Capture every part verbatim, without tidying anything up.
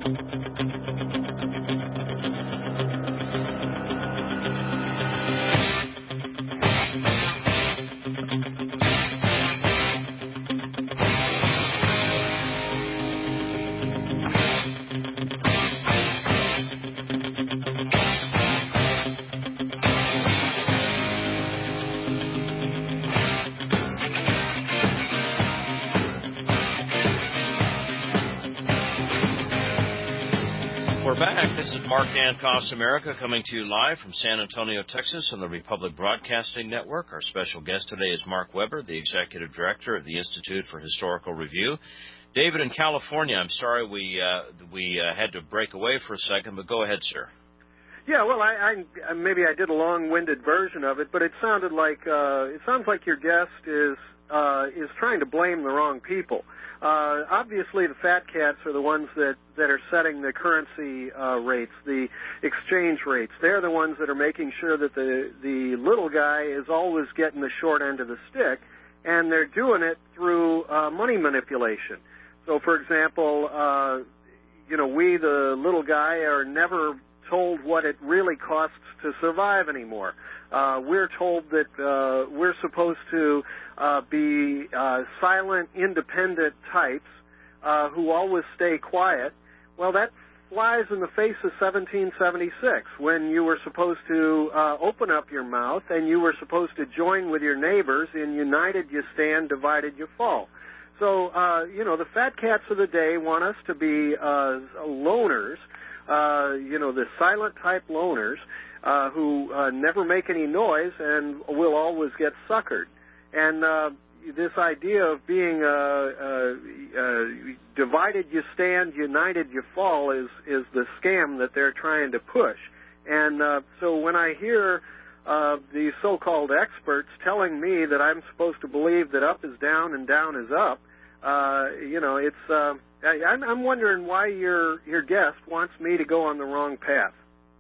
We're back. This is Mark Dankoff's America coming to you live from San Antonio, Texas on the Republic Broadcasting Network. Our special guest today is Mark Weber, the Executive Director of the Institute for Historical Review. David in California, I'm sorry we uh, we uh, had to break away for a second, but go ahead, sir. Yeah, well, I, I maybe I did a long-winded version of it, but it sounded like uh, it sounds like your guest is uh, is trying to blame the wrong people. Uh, obviously, the fat cats are the ones that, that are setting the currency uh, rates, the exchange rates. They're the ones that are making sure that the, the little guy is always getting the short end of the stick, and they're doing it through uh, money manipulation. So, for example, uh, you know, we, the little guy, are never told what it really costs to survive anymore. Uh, we're told that uh, we're supposed to uh, be uh, silent, independent types uh, who always stay quiet. Well, that flies in the face of seventeen seventy-six, when you were supposed to uh, open up your mouth and you were supposed to join with your neighbors in united you stand, divided you fall. So, uh, you know, the fat cats of the day want us to be uh, loners, uh, you know, the silent type loners, Uh, who uh, never make any noise and will always get suckered. And uh, this idea of being uh, uh, uh, divided you stand, united you fall is, is the scam that they're trying to push. And uh, so when I hear uh, these so-called experts telling me that I'm supposed to believe that up is down and down is up, uh, you know, it's uh, I, I'm, I'm wondering why your your guest wants me to go on the wrong path.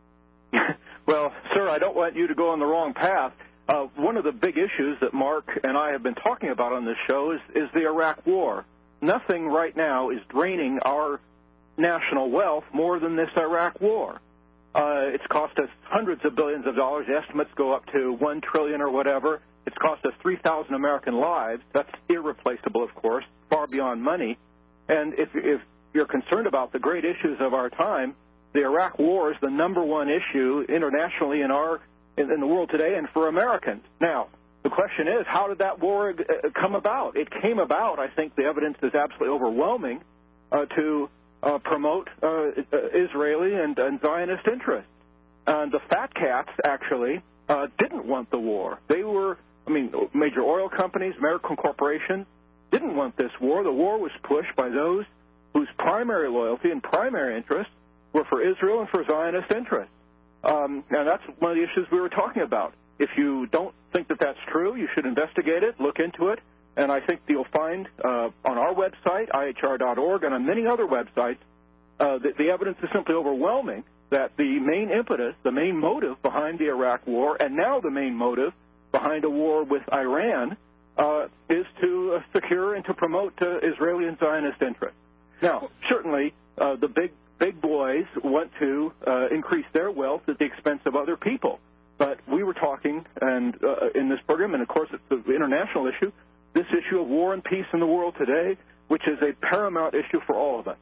Well, sir, I don't want you to go on the wrong path. Uh, one of the big issues that Mark and I have been talking about on this show is, is the Iraq War. Nothing right now is draining our national wealth more than this Iraq War. Uh, it's cost us hundreds of billions of dollars. The estimates go up to one trillion dollars or whatever. It's cost us three thousand American lives. That's irreplaceable, of course, far beyond money. And if, if you're concerned about the great issues of our time, the Iraq War is the number one issue internationally in our in, in the world today and for Americans. Now, the question is, how did that war uh, come about? It came about, I think the evidence is absolutely overwhelming, uh, to uh, promote uh, Israeli and, and Zionist interests. And the fat cats, actually, uh, didn't want the war. They were, I mean, major oil companies, American corporations, didn't want this war. The war was pushed by those whose primary loyalty and primary interest were for Israel and for Zionist interests. Um, and that's one of the issues we were talking about. If you don't think that that's true, you should investigate it, look into it, and I think you'll find uh, on our website, I H R dot org, and on many other websites, uh, that the evidence is simply overwhelming that the main impetus, the main motive behind the Iraq War, and now the main motive behind a war with Iran, uh, is to uh, secure and to promote uh, Israeli and Zionist interests. Now, certainly, uh, the big Big boys want to uh, increase their wealth at the expense of other people. But we were talking and uh, in this program, and of course it's an international issue, this issue of war and peace in the world today, which is a paramount issue for all of us.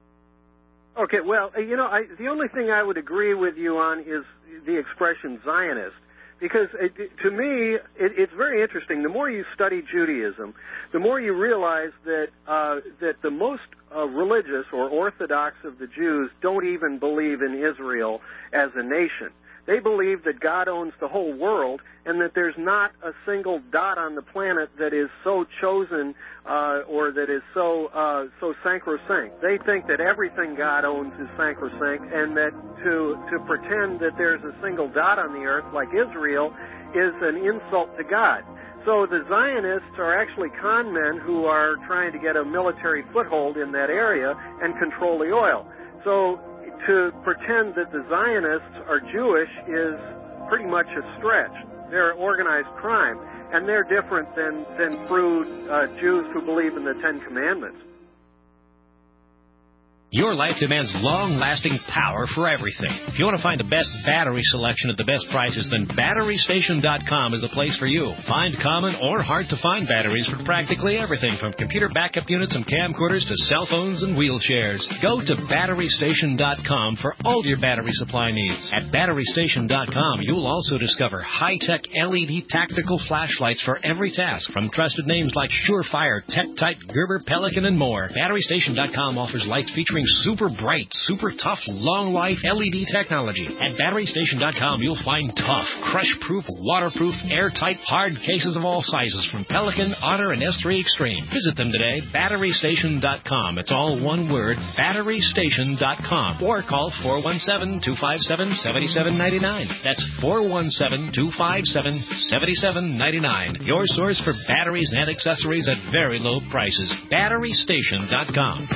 Okay, well, you know, I, the only thing I would agree with you on is the expression Zionist. Because it, to me, it, it's very interesting. The more you study Judaism, the more you realize that uh, that the most uh, religious or orthodox of the Jews don't even believe in Israel as a nation. They believe that God owns the whole world and that there's not a single dot on the planet that is so chosen uh, or that is so uh, so sacrosanct. They think that everything God owns is sacrosanct, and that to to pretend that there's a single dot on the earth like Israel is an insult to God. So the Zionists are actually con men who are trying to get a military foothold in that area and control the oil. So to pretend that the Zionists are Jewish is pretty much a stretch. They're organized crime, and they're different than, than crude uh, Jews who believe in the Ten Commandments. Your life demands long-lasting power for everything. If you want to find the best battery selection at the best prices, then Battery Station dot com is the place for you. Find common or hard-to-find batteries for practically everything from computer backup units and camcorders to cell phones and wheelchairs. Go to Battery Station dot com for all your battery supply needs. At Battery Station dot com, you'll also discover high-tech L E D tactical flashlights for every task, from trusted names like Surefire, TechTite, Gerber, Pelican, and more. Battery Station dot com offers lights featuring super bright, super tough, long-life L E D technology. At Battery Station dot com, you'll find tough, crush-proof, waterproof, airtight, hard cases of all sizes from Pelican, Otter, and S three Extreme. Visit them today, Battery Station dot com. It's all one word, Battery Station dot com. Or call four one seven, two five seven, seven seven nine nine. That's four one seven, two five seven, seven seven nine nine. Your source for batteries and accessories at very low prices. Battery Station dot com.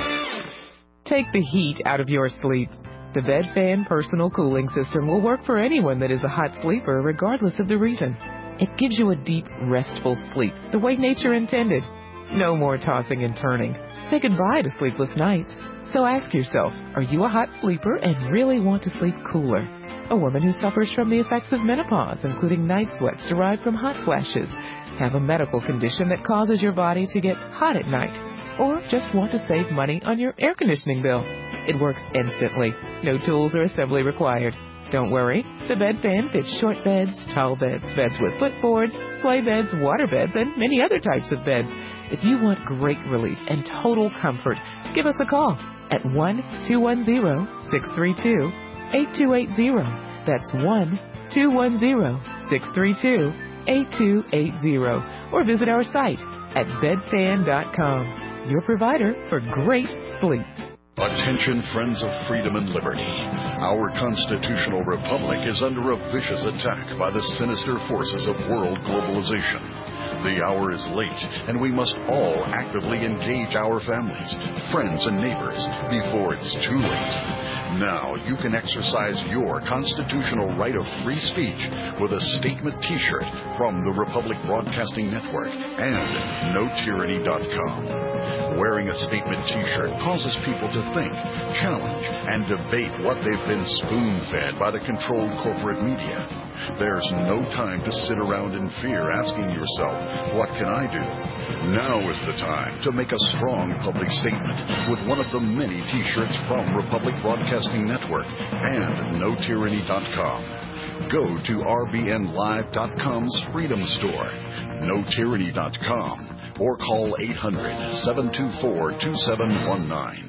Take the heat out of your sleep. The BedFan Personal Cooling System will work for anyone that is a hot sleeper, regardless of the reason. It gives you a deep, restful sleep, the way nature intended. No more tossing and turning. Say goodbye to sleepless nights. So ask yourself, are you a hot sleeper and really want to sleep cooler? A woman who suffers from the effects of menopause, including night sweats derived from hot flashes, have a medical condition that causes your body to get hot at night, or just want to save money on your air conditioning bill. It works instantly. No tools or assembly required. Don't worry. The BedFan fits short beds, tall beds, beds with footboards, sleigh beds, water beds, and many other types of beds. If you want great relief and total comfort, give us a call at one two one zero, six three two, eight two eight zero. That's one two one zero, six three two, eight two eight zero. Or visit our site at bed fan dot com. Your provider for great sleep. Attention, friends of freedom and liberty. Our constitutional republic is under a vicious attack by the sinister forces of world globalization. The hour is late, and we must all actively engage our families, friends, and neighbors before it's too late. Now you can exercise your constitutional right of free speech with a statement T-shirt from the Republic Broadcasting Network and no tyranny dot com. Wearing a statement T-shirt causes people to think, challenge, and debate what they've been spoon-fed by the controlled corporate media. There's no time to sit around in fear asking yourself, what can I do? Now is the time to make a strong public statement with one of the many T-shirts from Republic Broadcasting Network and no tyranny dot com. Go to R B N live dot com's Freedom Store, no tyranny dot com, or call eight hundred, seven two four, two seven one nine.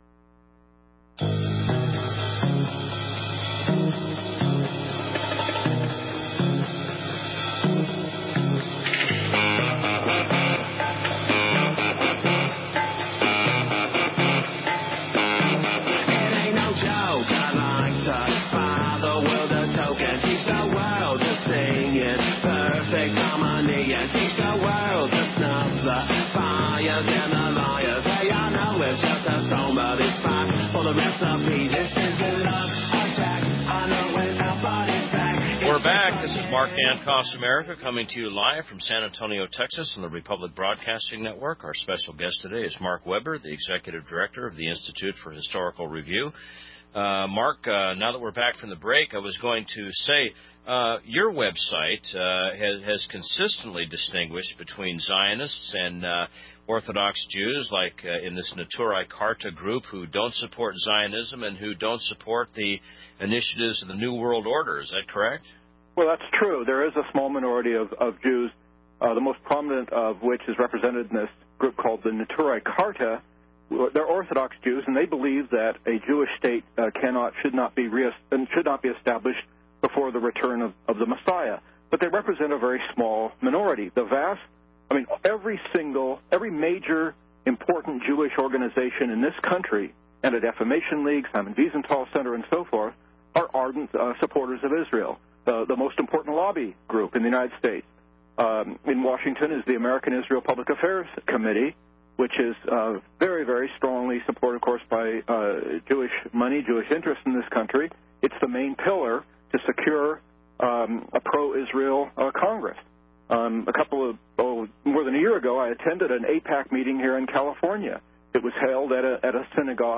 We're back. This is Mark Dankoff's America coming to you live from San Antonio, Texas on the Republic Broadcasting Network. Our special guest today is Mark Weber, the Executive Director of the Institute for Historical Review. Uh, Mark, uh, now that we're back from the break, I was going to say uh, your website uh, has, has consistently distinguished between Zionists and uh, Orthodox Jews, like uh, in this Neturei Karta group, who don't support Zionism and who don't support the initiatives of the New World Order. Is that correct? Well, that's true. There is a small minority of, of Jews, uh, the most prominent of which is represented in this group called the Neturei Karta. They're Orthodox Jews, and they believe that a Jewish state uh, cannot, should not be re- should not be established before the return of, of the Messiah. But they represent a very small minority. The vast, I mean, every single, every major important Jewish organization in this country, and a Defamation League, Simon Wiesenthal Center, and so forth, are ardent uh, supporters of Israel. The, the most important lobby group in the United States um, in Washington is the American Israel Public Affairs Committee, which is uh, very, very strongly supported, of course, by uh, Jewish money, Jewish interests in this country. It's the main pillar to secure um, a pro-Israel uh, Congress. Um, a couple of, oh, more than a year ago, I attended an AIPAC meeting here in California. It was held at a, at a synagogue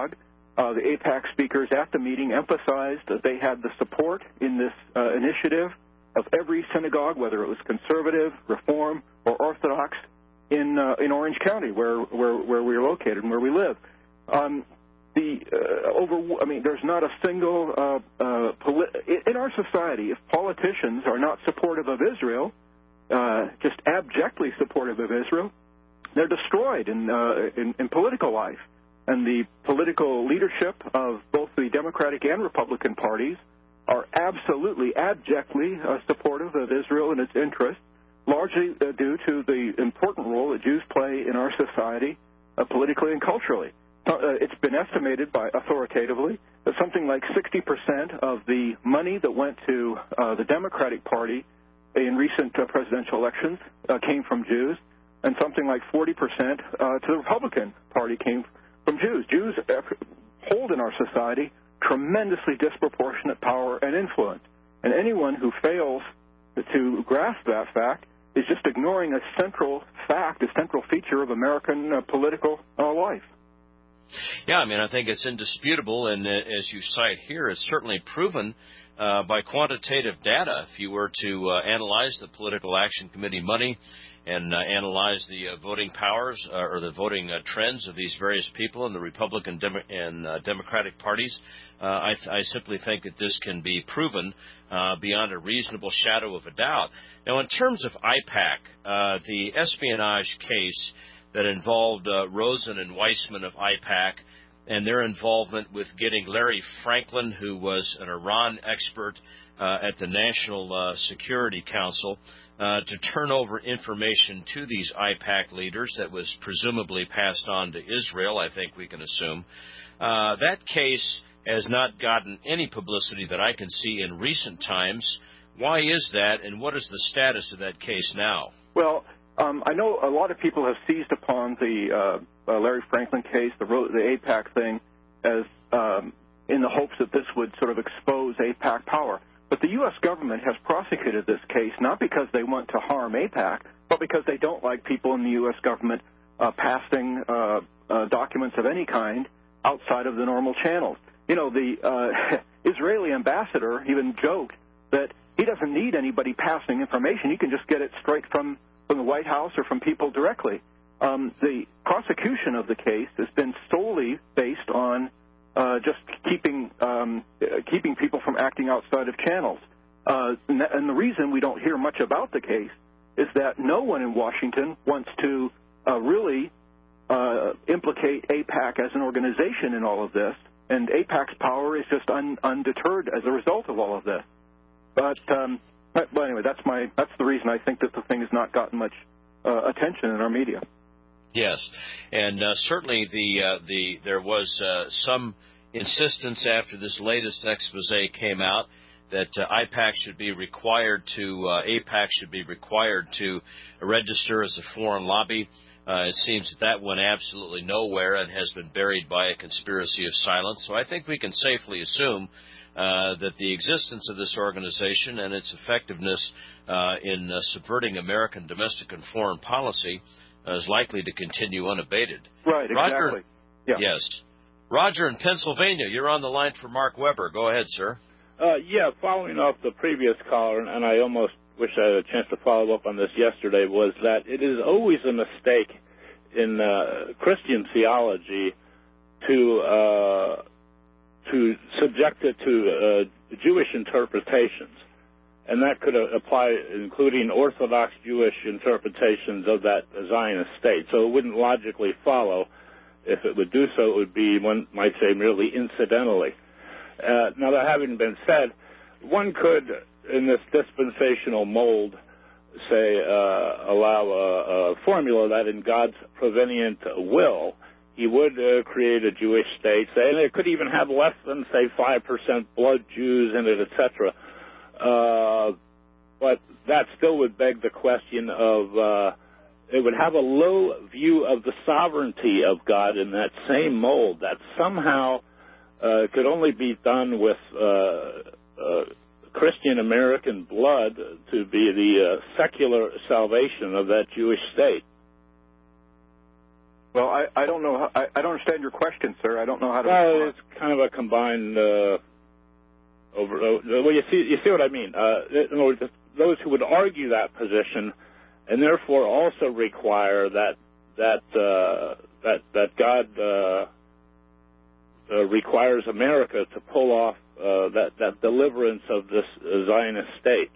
Uh, the AIPAC speakers at the meeting emphasized that they had the support in this uh, initiative of every synagogue, whether it was conservative, reform, or Orthodox, in uh, in Orange County, where, where where we are located and where we live. Um, the uh, over, I mean, there's not a single uh, uh, poli- in our society. If politicians are not supportive of Israel, uh, just abjectly supportive of Israel, they're destroyed in, uh, in in political life. And the political leadership of both the Democratic and Republican parties are absolutely abjectly uh, supportive of Israel and its interests, largely uh, due to the important role that Jews play in our society uh, politically and culturally. Uh, it's been estimated by authoritatively that something like sixty percent of the money that went to uh, the Democratic Party in recent uh, presidential elections uh, came from Jews, and something like forty percent uh, to the Republican Party came from Jews. Jews hold in our society tremendously disproportionate power and influence, and anyone who fails to grasp that fact is just ignoring a central fact, a central feature of American uh, political uh, life. Yeah, I mean, I think it's indisputable, and uh, as you cite here, it's certainly proven uh, by quantitative data. If you were to uh, analyze the Political Action Committee money and uh, analyze the uh, voting powers uh, or the voting uh, trends of these various people in the Republican Demo- and uh, Democratic parties, uh, I, th- I simply think that this can be proven uh, beyond a reasonable shadow of a doubt. Now, in terms of AIPAC, uh, the espionage case that involved uh, Rosen and Weissman of AIPAC and their involvement with getting Larry Franklin, who was an Iran expert uh, at the National uh, Security Council, uh, to turn over information to these AIPAC leaders that was presumably passed on to Israel, I think we can assume. Uh, that case has not gotten any publicity that I can see in recent times. Why is that, and what is the status of that case now? Well, Um, I know a lot of people have seized upon the uh, uh, Larry Franklin case, the, the AIPAC thing, as um, in the hopes that this would sort of expose AIPAC power. But the U S government has prosecuted this case not because they want to harm AIPAC, but because they don't like people in the U S government uh, passing uh, uh, documents of any kind outside of the normal channels. You know, the uh, Israeli ambassador even joked that he doesn't need anybody passing information. He can just get it straight from from the White House or from people directly. Um, the prosecution of the case has been solely based on uh, just keeping um, keeping people from acting outside of channels. Uh, and, th- and the reason we don't hear much about the case is that no one in Washington wants to uh, really uh, implicate AIPAC as an organization in all of this, and AIPAC's power is just un- undeterred as a result of all of this. But um, But, well, anyway, that's my that's the reason I think that the thing has not gotten much uh, attention in our media. Yes, and uh, certainly the uh, the there was uh, some insistence after this latest expose came out that uh, AIPAC should be required to uh, AIPAC should be required to register as a foreign lobby. Uh, it seems that that went absolutely nowhere and has been buried by a conspiracy of silence. So I think we can safely assume Uh, that the existence of this organization and its effectiveness uh, in uh, subverting American domestic and foreign policy uh, is likely to continue unabated. Right, exactly. Roger, yeah. Yes. Roger in Pennsylvania, you're on the line for Mark Weber. Go ahead, sir. Uh, yeah, following up the previous caller, and I almost wish I had a chance to follow up on this yesterday, was that it is always a mistake in uh, Christian theology to uh, to subject it to uh, Jewish interpretations. And that could uh, apply, including Orthodox Jewish interpretations of that Zionist state. So it wouldn't logically follow. If it would do so, it would be, one might say, merely incidentally. Uh, now, that having been said, one could, in this dispensational mold, say, uh, allow a, a formula that in God's prevenient will, he would uh, create a Jewish state, say, and it could even have less than, say, five percent blood Jews in it, et cetera. Uh, but that still would beg the question of, uh, it would have a low view of the sovereignty of God in that same mold, that somehow uh, could only be done with uh, uh, Christian American blood to be the uh, secular salvation of that Jewish state. Well, I, I don't know. How, I, I don't understand your question, sir. I don't know how to. Well, respond. it's kind of a combined uh, over. Uh, well, you see, you see what I mean. Uh, in other words, those who would argue that position, and therefore also require that that uh, that that God uh, uh, requires America to pull off uh, that that deliverance of this uh, Zionist state.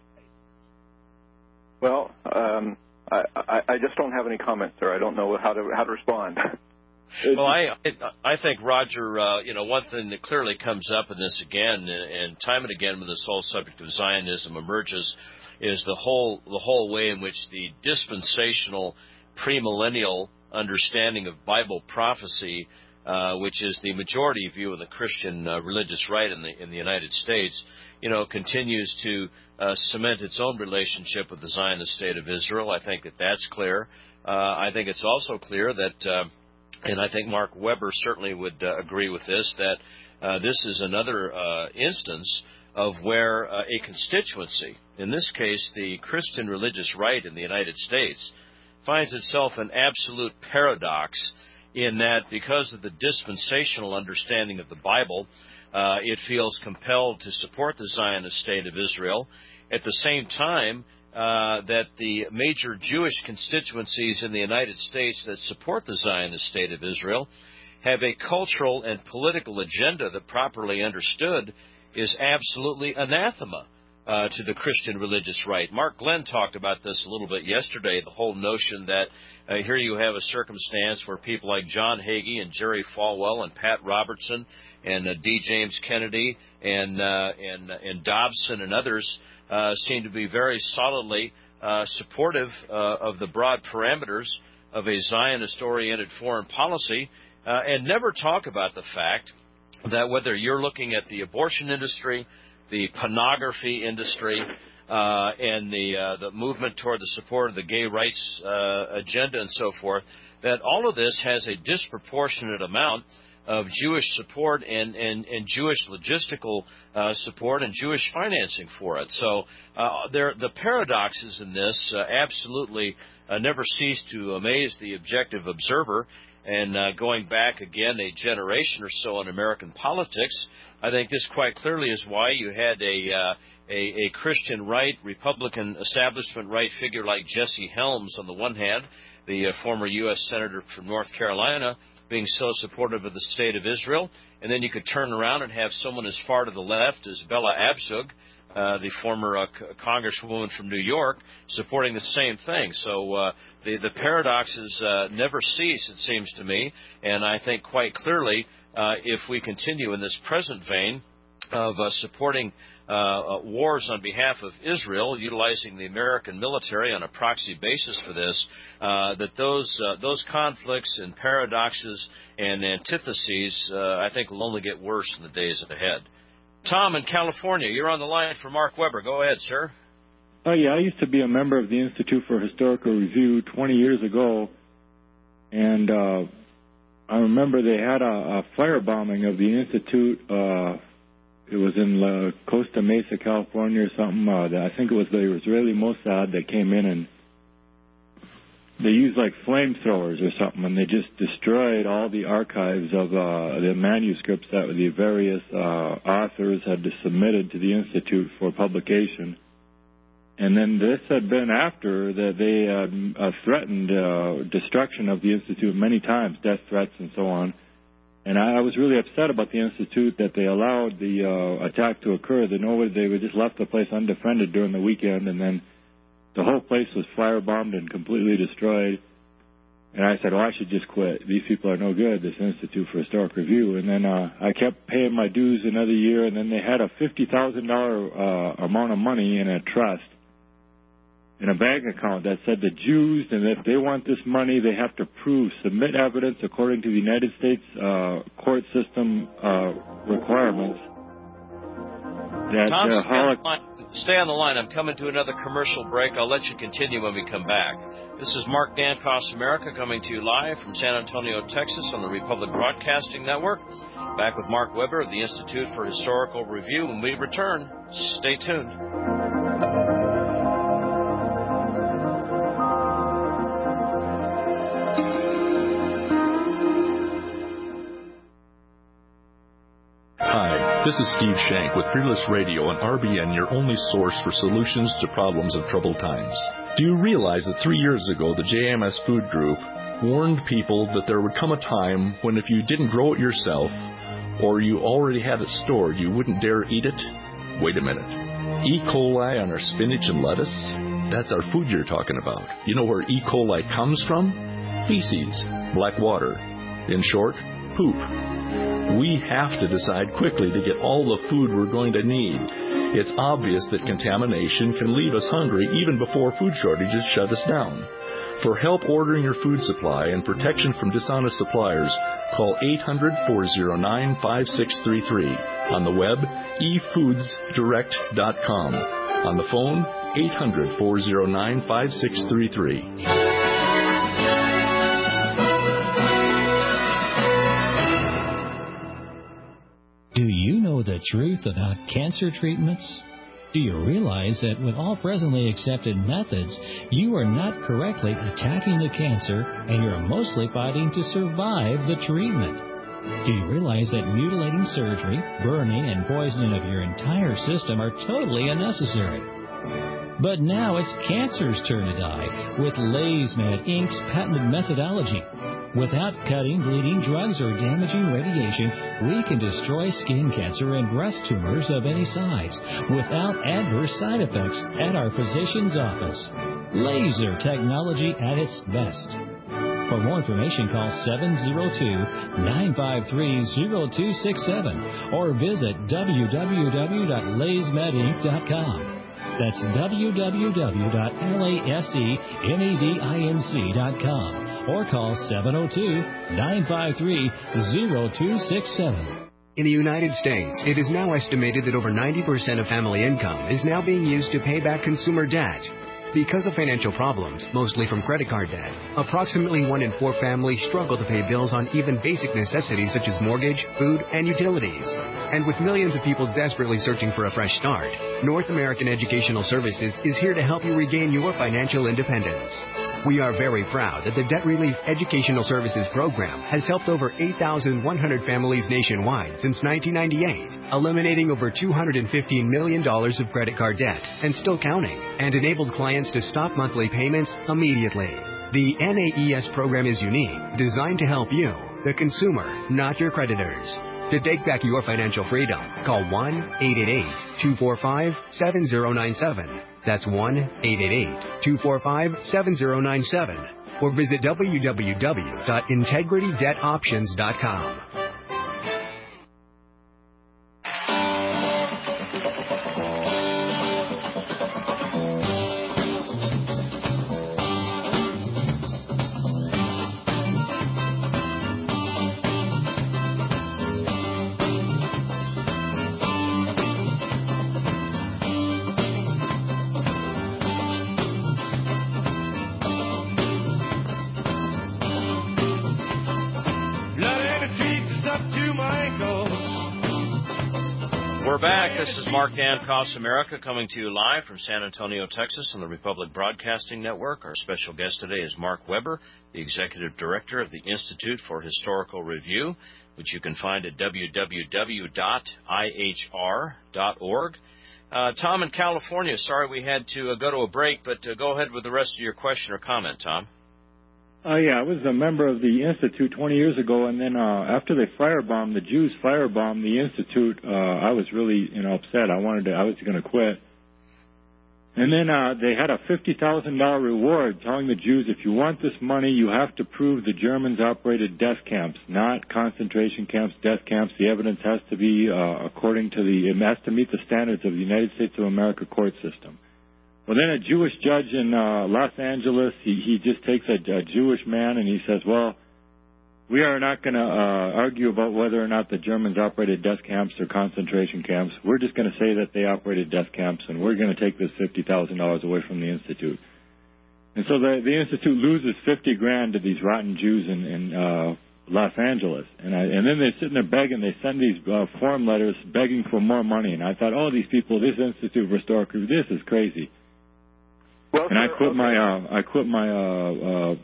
Well. Um, I, I, I just don't have any comments, sir. I don't know how to how to respond. Well, I I think, Roger, uh, you know, one thing that clearly comes up in this again, and, and time and again when this whole subject of Zionism emerges, is the whole the whole way in which the dispensational premillennial understanding of Bible prophecy, uh, which is the majority view of the Christian uh, religious right in the in the United States, you know, continues to uh, cement its own relationship with the Zionist state of Israel. I think that that's clear. Uh, I think it's also clear that, uh, and I think Mark Weber certainly would uh, agree with this, that uh, this is another uh, instance of where uh, a constituency, in this case the Christian religious right in the United States, finds itself in absolute paradox in that because of the dispensational understanding of the Bible, Uh, it feels compelled to support the Zionist state of Israel. At the same time, uh, that the major Jewish constituencies in the United States that support the Zionist state of Israel have a cultural and political agenda that, properly understood, is absolutely anathema uh, to the Christian religious right. Mark Glenn talked about this a little bit yesterday, the whole notion that uh, here you have a circumstance where people like John Hagee and Jerry Falwell and Pat Robertson and uh, D. James Kennedy and, uh, and, and Dobson and others uh, seem to be very solidly uh, supportive uh, of the broad parameters of a Zionist-oriented foreign policy uh, and never talk about the fact that whether you're looking at the abortion industry, the pornography industry, uh, and the uh, the movement toward the support of the gay rights uh, agenda and so forth, that all of this has a disproportionate amount of Jewish support and, and, and Jewish logistical uh, support and Jewish financing for it. So uh, there, the paradoxes in this uh, absolutely uh, never cease to amaze the objective observer. And uh, going back again a generation or so in American politics, I think this quite clearly is why you had a uh, a, a Christian right, Republican establishment right figure like Jesse Helms on the one hand, the uh, former U S Senator from North Carolina, being so supportive of the state of Israel, and then you could turn around and have someone as far to the left as Bella Abzug, uh, the former uh, c- congresswoman from New York, supporting the same thing. So uh, the, the paradoxes uh, never cease, it seems to me, and I think quite clearly uh, if we continue in this present vein of uh, supporting uh, uh, wars on behalf of Israel, utilizing the American military on a proxy basis for this, uh, that those uh, those conflicts and paradoxes and antitheses, uh, I think, will only get worse in the days ahead. Tom in California, you're on the line for Mark Weber. Go ahead, sir. Oh, yeah, I used to be a member of the Institute for Historical Review twenty years ago, and uh, I remember they had a, a firebombing of the Institute. Uh, it was in La Costa Mesa, California or something. Uh, I think it was the Israeli Mossad that came in, and they used like flamethrowers or something, and they just destroyed all the archives of uh, the manuscripts that the various uh, authors had submitted to the Institute for publication. And then this had been after that they had uh, threatened uh, destruction of the Institute many times, death threats and so on. And I, I was really upset about the Institute that they allowed the uh, attack to occur. They know they were just left the place undefended during the weekend, and then the whole place was firebombed and completely destroyed. And I said, well, I should just quit. These people are no good, this Institute for Historic Review. And then uh, I kept paying my dues another year, and then they had a fifty thousand dollars uh, amount of money in a trust, in a bank account that said the Jews, and if they want this money, they have to prove, submit evidence according to the United States uh, court system uh, requirements. That Tom, uh, stay, on the line. stay on the line. I'm coming to another commercial break. I'll let you continue when we come back. This is Mark Dancross America coming to you live from San Antonio, Texas on the Republic Broadcasting Network. Back with Mark Weber of the Institute for Historical Review. When we return, stay tuned. This is Steve Shank with Fearless Radio and R B N, your only source for solutions to problems of troubled times. Do you realize that three years ago the J M S Food Group warned people that there would come a time when if you didn't grow it yourself or you already had it stored, you wouldn't dare eat it? Wait a minute. E. coli on our spinach and lettuce? That's our food you're talking about. You know where E. coli comes from? Feces, black water. In short, poop. We have to decide quickly to get all the food we're going to need. It's obvious that contamination can leave us hungry even before food shortages shut us down. For help ordering your food supply and protection from dishonest suppliers, call eight hundred, four oh nine, five six three three. On the web, e foods direct dot com. On the phone, eight hundred, four oh nine, five six three three. Do you know the truth about cancer treatments? Do you realize that with all presently accepted methods, you are not correctly attacking the cancer and you're mostly fighting to survive the treatment? Do you realize that mutilating surgery, burning, and poisoning of your entire system are totally unnecessary? But now it's cancer's turn to die with LaysMed Incorporated's patented methodology. Without cutting, bleeding, drugs, or damaging radiation, we can destroy skin cancer and breast tumors of any size without adverse side effects at our physician's office. Laser technology at its best. For more information, call seven oh two, nine five three, oh two six seven or visit w w w dot lays med inc dot com. That's w w w dot laysmedinc dot com. Or call seven oh two, nine five three, oh two six seven. In the United States, it is now estimated that over ninety percent of family income is now being used to pay back consumer debt. Because of financial problems, mostly from credit card debt, approximately one in four families struggle to pay bills on even basic necessities such as mortgage, food, and utilities. And with millions of people desperately searching for a fresh start, North American Educational Services is here to help you regain your financial independence. We are very proud that the Debt Relief Educational Services Program has helped over eight thousand one hundred families nationwide since nineteen ninety-eight, eliminating over two hundred fifteen million dollars of credit card debt and still counting, and enabled clients to stop monthly payments immediately. The N A E S program is unique, designed to help you, the consumer, not your creditors. To take back your financial freedom, call one eight eight eight, two four five, seven oh nine seven. That's one eight eight eight, two four five, seven oh nine seven. Or visit w w w dot integrity debt options dot com. We're back. This is Mark Across America coming to you live from San Antonio, Texas on the Republic Broadcasting Network. Our special guest today is Mark Weber, the Executive Director of the Institute for Historical Review, which you can find at w w w dot i h r dot org. Uh, Tom in California, sorry we had to uh, go to a break, but uh, go ahead with the rest of your question or comment, Tom. Uh, yeah, I was a member of the Institute twenty years ago, and then uh, after they firebombed, the Jews firebombed the Institute, uh, I was really, you know, upset. I wanted to, I was going to quit. And then uh, they had a fifty thousand dollars reward telling the Jews, if you want this money, you have to prove the Germans operated death camps, not concentration camps, death camps. The evidence has to be uh, according to the, it has to meet the standards of the United States of America court system. Well, then a Jewish judge in uh, Los Angeles, he, he just takes a, a Jewish man and he says, well, we are not going to uh, argue about whether or not the Germans operated death camps or concentration camps. We're just going to say that they operated death camps, and we're going to take this fifty thousand dollars away from the Institute. And so the, the Institute loses fifty grand to these rotten Jews in, in uh, Los Angeles. And, I, and then they're sitting there begging. They send these uh, form letters begging for more money. And I thought, oh, these people, this Institute for Historical Review, this is crazy. Well, and I sir, quit okay. my uh, I quit my uh, uh,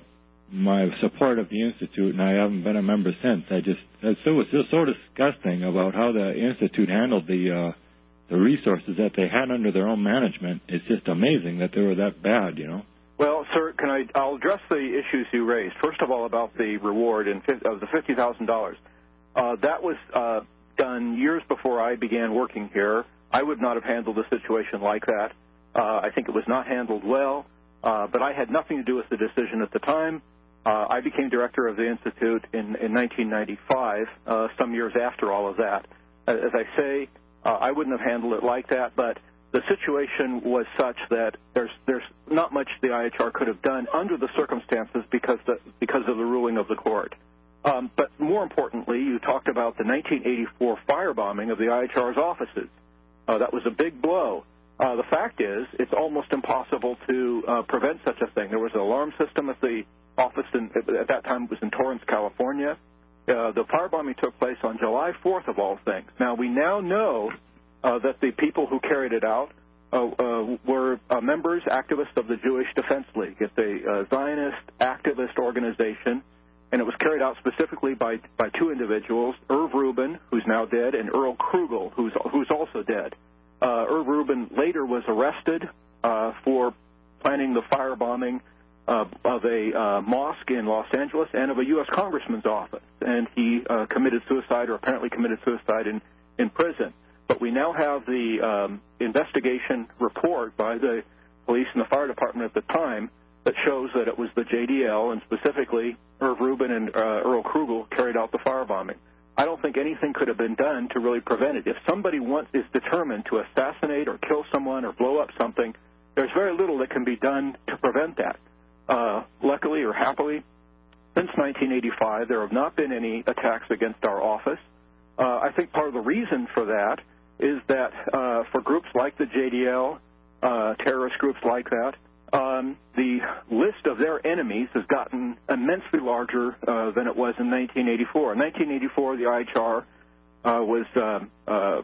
my support of the Institute, and I haven't been a member since. I just it's so it's just so disgusting about how the Institute handled the uh, the resources that they had under their own management. It's just amazing that they were that bad, you know. Well, sir, can I? I'll address the issues you raised. First of all, about the reward and of the fifty thousand dollars. Uh, that was uh, done years before I began working here. I would not have handled a situation like that. Uh, I think it was not handled well, uh, but I had nothing to do with the decision at the time. Uh, I became director of the Institute in, in nineteen ninety-five, uh, some years after all of that. As I say, uh, I wouldn't have handled it like that, but the situation was such that there's there's not much the I H R could have done under the circumstances because the, because of the ruling of the court. Um, but more importantly, you talked about the nineteen eighty-four firebombing of the I H R's offices. Uh, that was a big blow. Uh, the fact is, it's almost impossible to uh, prevent such a thing. There was an alarm system at the office, in, at that time it was in Torrance, California. Uh, the firebombing took place on July fourth, of all things. Now, we now know uh, that the people who carried it out uh, uh, were uh, members, activists of the Jewish Defense League. It's a uh, Zionist activist organization, and it was carried out specifically by, by two individuals, Irv Rubin, who's now dead, and Earl Krugel, who's, who's also dead. Uh, Irv Rubin later was arrested uh, for planning the firebombing uh, of a uh, mosque in Los Angeles and of a U S congressman's office, and he uh, committed suicide, or apparently committed suicide in, in prison. But we now have the um, investigation report by the police and the fire department at the time that shows that it was the J D L, and specifically Irv Rubin and uh, Earl Krugel carried out the firebombing. I don't think anything could have been done to really prevent it. If somebody wants, is determined to assassinate or kill someone or blow up something, there's very little that can be done to prevent that. Uh, luckily or happily, since nineteen eighty-five, there have not been any attacks against our office. Uh, I think part of the reason for that is that uh, for groups like the J D L, uh, terrorist groups like that, Um, the list of their enemies has gotten immensely larger uh, than it was in nineteen eighty-four. In nineteen eighty-four, the I H R uh, was uh, uh,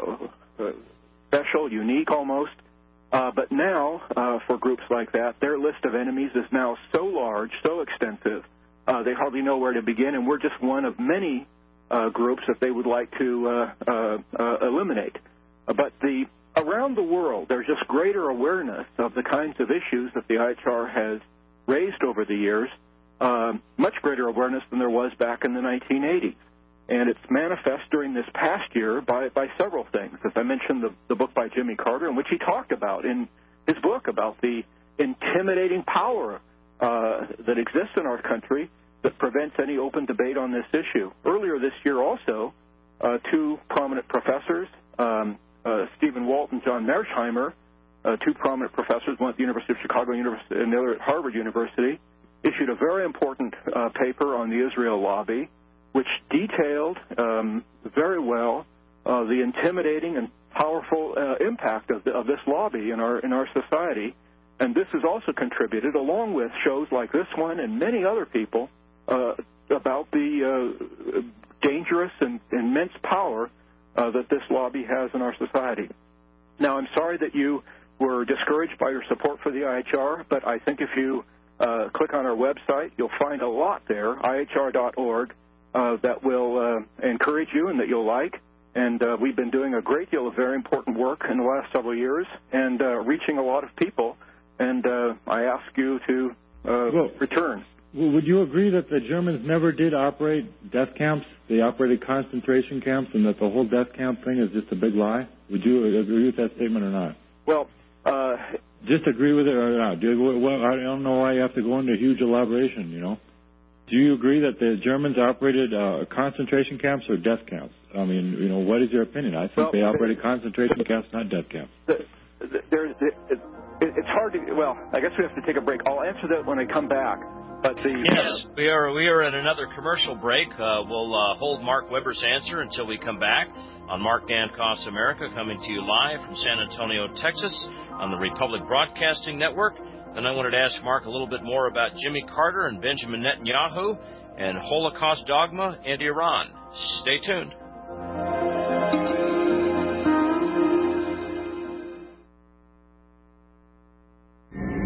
uh, special, unique almost. Uh, but now, uh, for groups like that, their list of enemies is now so large, so extensive, uh, they hardly know where to begin, and we're just one of many uh, groups that they would like to uh, uh, uh, eliminate. Uh, but the Around the world, there's just greater awareness of the kinds of issues that the I H R has raised over the years, uh, much greater awareness than there was back in the nineteen eighties. And it's manifest during this past year by, by several things. As I mentioned, the, the book by Jimmy Carter, in which he talked about in his book about the intimidating power uh, that exists in our country that prevents any open debate on this issue. Earlier this year also, uh, two prominent professors, um, Uh, Stephen Walt and John Mearsheimer, uh, two prominent professors, one at the University of Chicago University and the other at Harvard University, issued a very important uh, paper on the Israel lobby, which detailed um, very well uh, the intimidating and powerful uh, impact of, the, of this lobby in our in our society. And this has also contributed, along with shows like this one and many other people, uh, about the uh, dangerous and immense power Uh, that this lobby has in our society. Now, I'm sorry that you were discouraged by your support for the I H R, but I think if you uh, click on our website, you'll find a lot there, I H R dot org, uh, that will uh, encourage you and that you'll like. And uh, we've been doing a great deal of very important work in the last several years and uh, reaching a lot of people. And uh, I ask you to uh, well, return. Would you agree that the Germans never did operate death camps? They operated concentration camps, and that the whole death camp thing is just a big lie? Would you agree with that statement or not? Well, uh, just agree with it or not? Do, well, I don't know why you have to go into huge elaboration, you know. Do you agree that the Germans operated uh, concentration camps or death camps? I mean, you know, what is your opinion? I think well, they operated concentration camps, not death camps. The, the, there's, the, it, it's hard to, well, I guess we have to take a break. I'll answer that when I come back. But the, yes, we are we are at another commercial break. Uh, we'll uh, hold Mark Weber's answer until we come back on Mark Dankoff's America, coming to you live from San Antonio, Texas, on the Republic Broadcasting Network. And I wanted to ask Mark a little bit more about Jimmy Carter and Benjamin Netanyahu and Holocaust dogma and Iran. Stay tuned.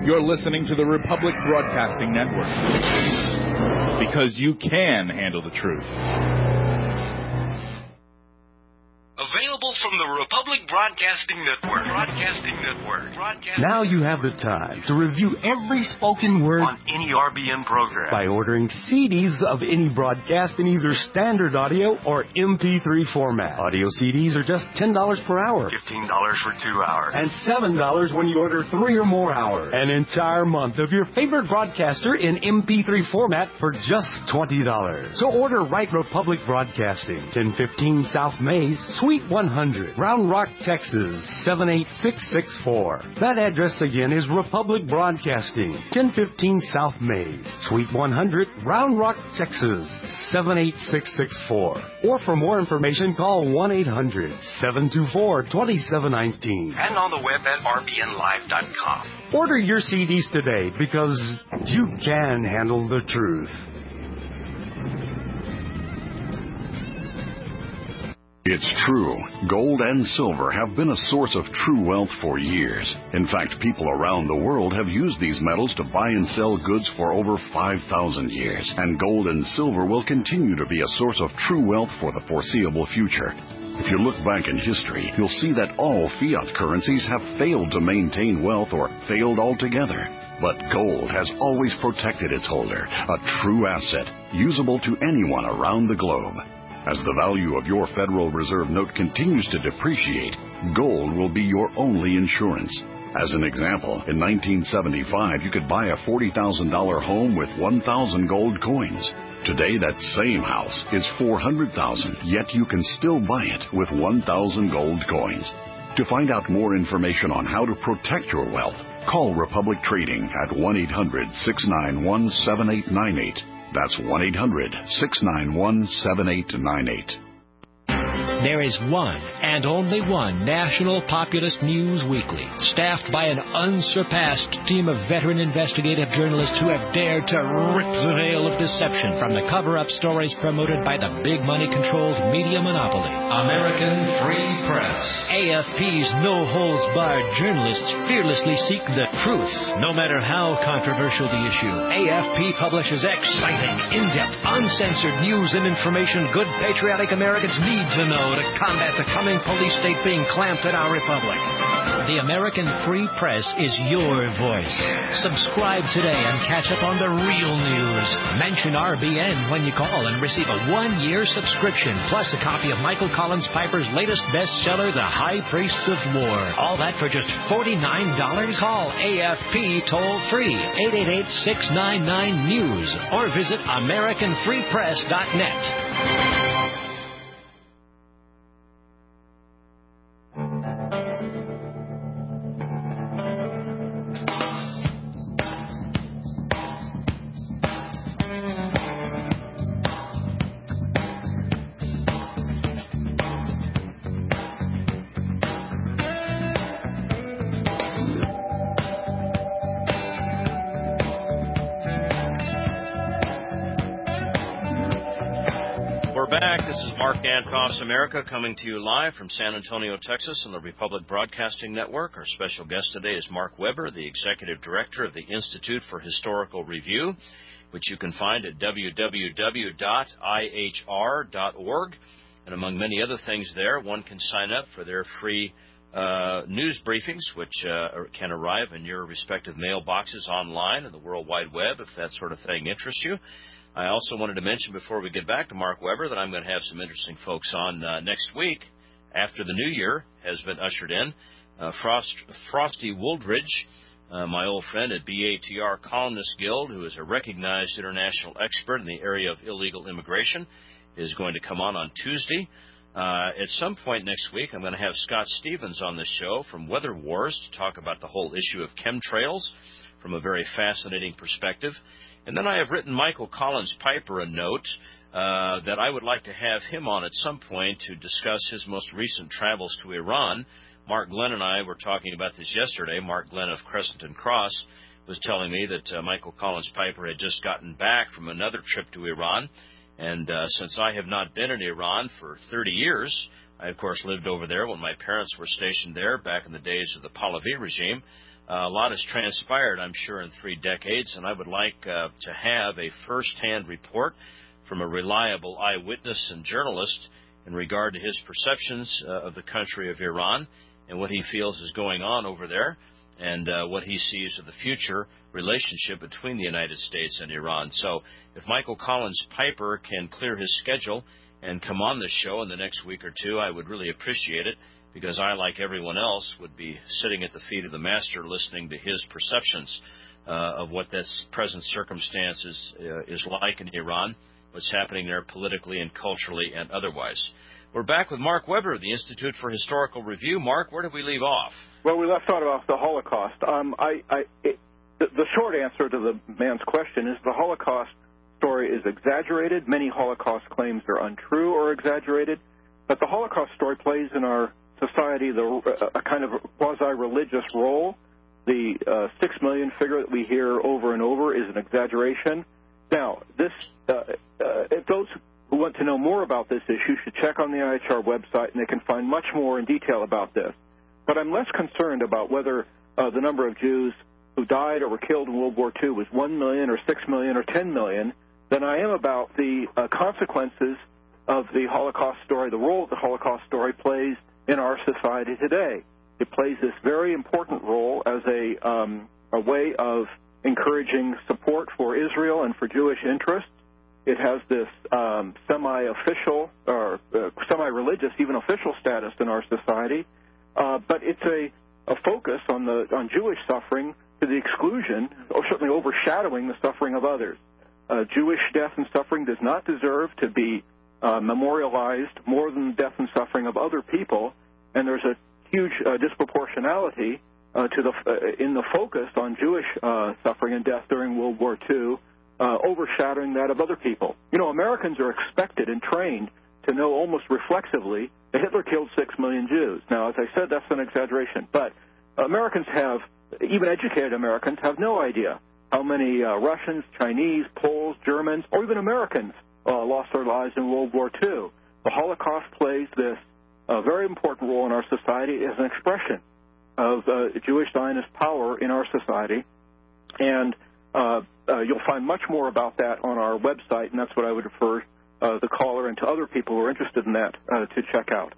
You're listening to the Republic Broadcasting Network. Because you can handle the truth. Available from the Republic Broadcasting Network. Broadcasting Network. Broadcasting now you have the time to review every spoken word on any R B N program by ordering C Ds of any broadcast in either standard audio or M P three format. Audio C Ds are just ten dollars per hour. fifteen dollars for two hours. And seven dollars when you order three or more hours. An entire month of your favorite broadcaster in M P three format for just twenty dollars. So order right Republic Broadcasting, ten fifteen South Mays, Suite one hundred, Round Rock, Texas, seven eight six six four. That address again is Republic Broadcasting, ten fifteen South Mays, Suite one hundred, Round Rock, Texas, seven eight six six four. Or for more information, call one eight hundred seven two four two seven one nine. And on the web at r b n live dot com. Order your C Ds today because you can handle the truth. It's true. Gold and silver have been a source of true wealth for years. In fact, people around the world have used these metals to buy and sell goods for over five thousand years. And gold and silver will continue to be a source of true wealth for the foreseeable future. If you look back in history, you'll see that all fiat currencies have failed to maintain wealth or failed altogether. But gold has always protected its holder, a true asset, usable to anyone around the globe. As the value of your Federal Reserve note continues to depreciate, gold will be your only insurance. As an example, in nineteen seventy-five, you could buy a forty thousand dollars home with one thousand gold coins. Today, that same house is four hundred thousand dollars, yet you can still buy it with one thousand gold coins. To find out more information on how to protect your wealth, call Republic Trading at one eight hundred six nine one seven eight nine eight. That's one eight hundred six nine one seven eight nine eight. There is one and only one National Populist News Weekly, staffed by an unsurpassed team of veteran investigative journalists who have dared to rip the veil of deception from the cover-up stories promoted by the big money-controlled media monopoly. American Free Press. A F P's no-holds-barred journalists fearlessly seek the truth, no matter how controversial the issue. A F P publishes exciting, in-depth, uncensored news and information good patriotic Americans need to know to combat the coming police state being clamped at our republic. The American Free Press is your voice. Subscribe today and catch up on the real news. Mention R B N when you call and receive a one-year subscription, plus a copy of Michael Collins Piper's latest bestseller, The High Priests of War. All that for just forty-nine dollars. Call A F P toll-free, eight eight eight, six nine nine, news, or visit american free press dot net. Across America, coming to you live from San Antonio, Texas, on the Republic Broadcasting Network. Our special guest today is Mark Weber, the Executive Director of the Institute for Historical Review, which you can find at w w w dot i h r dot org. And among many other things there, one can sign up for their free uh, news briefings, which uh, can arrive in your respective mailboxes online and the World Wide Web, if that sort of thing interests you. I also wanted to mention before we get back to Mark Weber that I'm going to have some interesting folks on uh, next week after the new year has been ushered in. Uh, Frost, Frosty Wooldridge, uh, my old friend at B A T R Columnist Guild, who is a recognized international expert in the area of illegal immigration, is going to come on on Tuesday. Uh, at some point next week, I'm going to have Scott Stevens on the show from Weather Wars to talk about the whole issue of chemtrails from a very fascinating perspective. And then I have written Michael Collins Piper a note uh, that I would like to have him on at some point to discuss his most recent travels to Iran. Mark Glenn and I were talking about this yesterday. Mark Glenn of Crescent and Cross was telling me that uh, Michael Collins Piper had just gotten back from another trip to Iran. And uh, since I have not been in Iran for thirty years, I, of course, lived over there when my parents were stationed there back in the days of the Pahlavi regime. Uh, a lot has transpired, I'm sure, in three decades, and I would like uh, to have a first-hand report from a reliable eyewitness and journalist in regard to his perceptions uh, of the country of Iran and what he feels is going on over there, and uh, what he sees of the future relationship between the United States and Iran. So if Michael Collins Piper can clear his schedule and come on this show in the next week or two, I would really appreciate it, because I, like everyone else, would be sitting at the feet of the Master listening to his perceptions uh, of what this present circumstances uh, is like in Iran, what's happening there politically and culturally and otherwise. We're back with Mark Weber of the Institute for Historical Review. Mark, where did we leave off? Well, we left off about the Holocaust. Um, I, I, it, the, the short answer to the man's question is the Holocaust story is exaggerated. Many Holocaust claims are untrue or exaggerated. But the Holocaust story plays in our society the, a kind of quasi-religious role. The uh, six million figure that we hear over and over is an exaggeration. Now, this, uh, uh, if those who want to know more about this issue should check on the I H R website, and they can find much more in detail about this. But I'm less concerned about whether uh, the number of Jews who died or were killed in World War Two was one million or six million or ten million than I am about the uh, consequences of the Holocaust story, the role the Holocaust story plays in our society today. It plays this very important role as a, um, a way of encouraging support for Israel and for Jewish interests. It has this um, semi-official or uh, semi-religious, even official status in our society. Uh, but it's a, a focus on the on Jewish suffering to the exclusion, or certainly overshadowing the suffering of others. Uh, Jewish death and suffering does not deserve to be uh, memorialized more than the death and suffering of other people, and there's a huge uh, disproportionality uh, to the uh, in the focus on Jewish uh, suffering and death during World War Two, uh, overshadowing that of other people. You know, Americans are expected and trained to know almost reflexively that Hitler killed six million Jews. Now, as I said, that's an exaggeration, but Americans have, even educated Americans, have no idea how many uh, Russians, Chinese, Poles, Germans, or even Americans uh, lost their lives in World War Two. The Holocaust plays this uh, very important role in our society as an expression of uh, Jewish Zionist power in our society, and uh, uh, you'll find much more about that on our website, and that's what I would refer uh, the caller and to other people who are interested in that uh, to check out.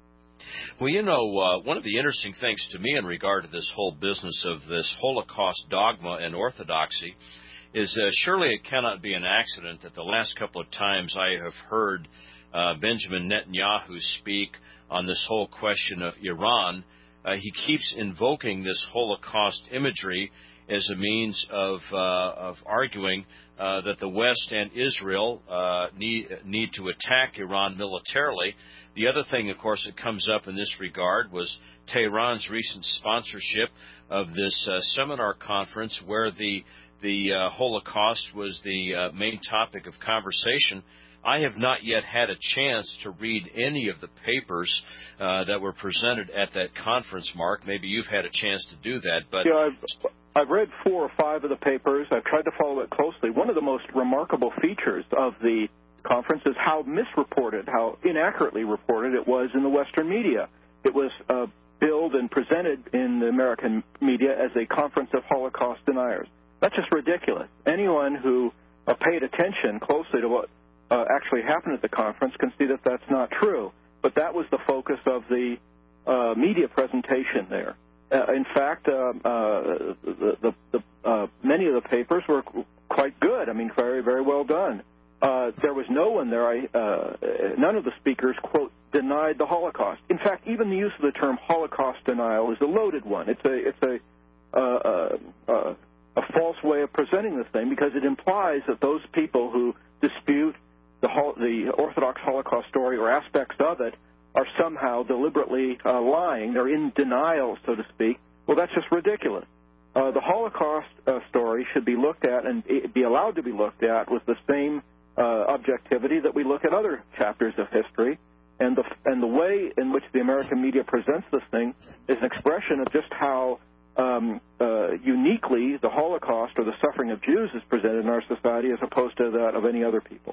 Well, you know, uh, one of the interesting things to me in regard to this whole business of this Holocaust dogma and orthodoxy is uh, surely it cannot be an accident that the last couple of times I have heard uh, Benjamin Netanyahu speak on this whole question of Iran, uh, he keeps invoking this Holocaust imagery as a means of, uh, of arguing uh, that the West and Israel uh, need, need to attack Iran militarily. The other thing, of course, that comes up in this regard was Tehran's recent sponsorship of this uh, seminar conference where the the uh, Holocaust was the uh, main topic of conversation. I have not yet had a chance to read any of the papers uh, that were presented at that conference, Mark. Maybe you've had a chance to do that. But yeah, I've, I've read four or five of the papers. I've tried to follow it closely. One of the most remarkable features of the conference is how misreported, how inaccurately reported it was in the Western media. It was uh, billed and presented in the American media as a conference of Holocaust deniers. That's just ridiculous. Anyone who uh, paid attention closely to what uh, actually happened at the conference can see that that's not true. But that was the focus of the uh, media presentation there. Uh, in fact, uh, uh, the, the, the, uh, many of the papers were quite good. I mean, very, very well done. Uh, there was no one there, I, uh, none of the speakers, quote, denied the Holocaust. In fact, even the use of the term Holocaust denial is a loaded one. It's a, it's a, uh, uh, a false way of presenting this thing because it implies that those people who dispute the, the Orthodox Holocaust story or aspects of it are somehow deliberately uh, lying. They're in denial, so to speak. Well, that's just ridiculous. Uh, the Holocaust uh, story should be looked at and be allowed to be looked at with the same Uh, objectivity that we look at other chapters of history, and the and the way in which the American media presents this thing is an expression of just how um, uh, uniquely the Holocaust or the suffering of Jews is presented in our society as opposed to that of any other people.